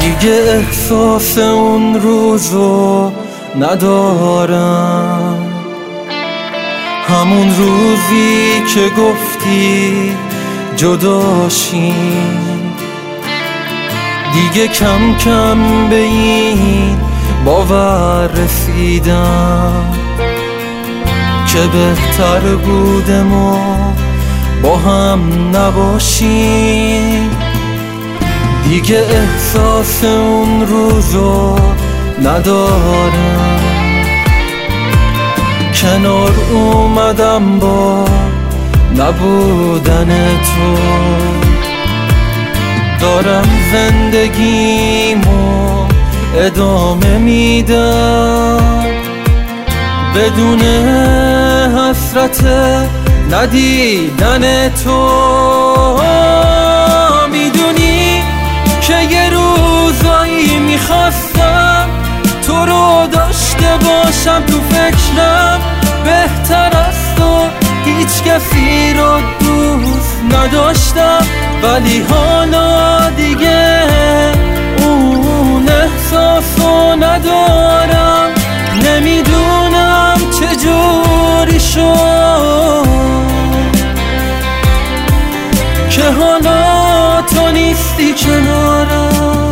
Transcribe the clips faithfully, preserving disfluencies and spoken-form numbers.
دیگه احساس اون روزو ندارم، همون روزی که گفتی جداشیم. دیگه کم کم به این باور رسیدم که بهتر بوده ما با هم نباشیم. دیگه احساس اون روزو ندارم، کنار اومدم با نبودن تو، دارم زندگیمو ادامه میدم بدون حسرت ندیدن تو. میدونی که یه روزایی میخواستم تو رو داشته باشم تو فکرم، بهتر از تو هیچ کسی رو دوست نداشتم، ولی حالا دیگه اون احساسو ندارم. نمیدونم چجوری شد که حالا تو نیستی کنارم.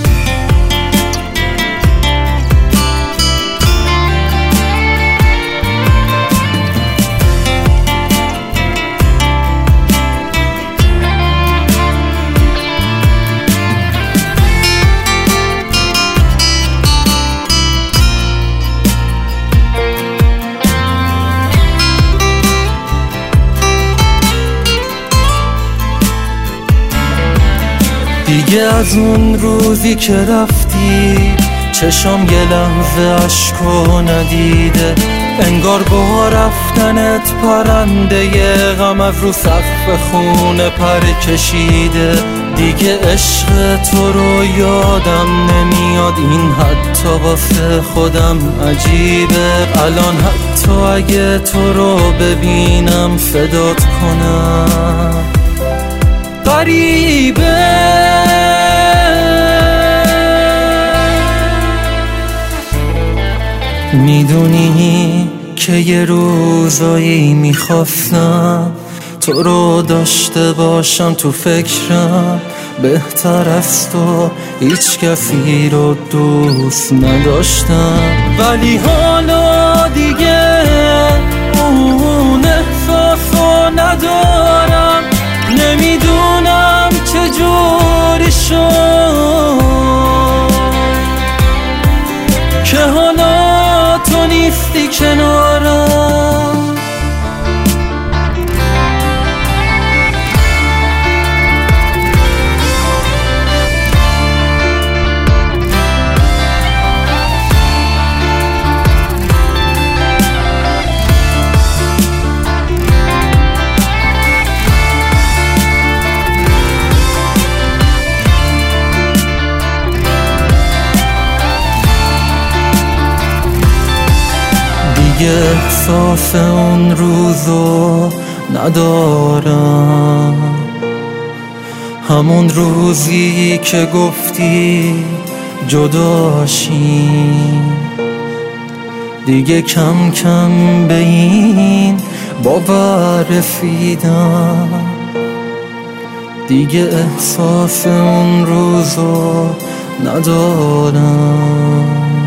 دیگه از اون روزی که رفتی چشم یه لحظه عشقو ندیده، انگار با رفتنت پرنده غم از رو سقف خونه پر کشیده. دیگه عشق تو رو یادم نمیاد، این حتی واسه خودم عجیبه. الان حتی اگه تو رو ببینم فدات کنم غریبه. میدونی که یه روزایی میخواستم تو رو داشته باشم تو فکرم، بهتر از تو هیچ کسی رو دوست نداشتم، ولی حالا دیگه اون احساسو ندارم. نمیدونم چجوری شد که حالا تو نیستی کنارم. دیگه احساس اون روزو ندارم، همون روزی که گفتی جداشیم. دیگه کم کم به این باور رسیدم، دیگه احساس اون روزو ندارم.